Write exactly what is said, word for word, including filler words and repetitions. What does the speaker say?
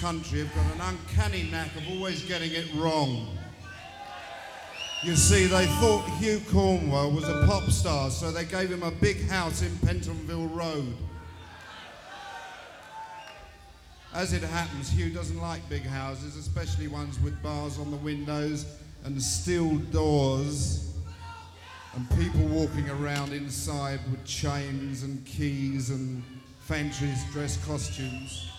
country have got an uncanny knack of always getting it wrong. You see, they thought Hugh Cornwell was a pop star, so they gave him a big house in Pentonville Road. As it happens, Hugh doesn't like big houses, especially ones with bars on the windows and steel doors and people walking around inside with chains and keys and fancy dress costumes.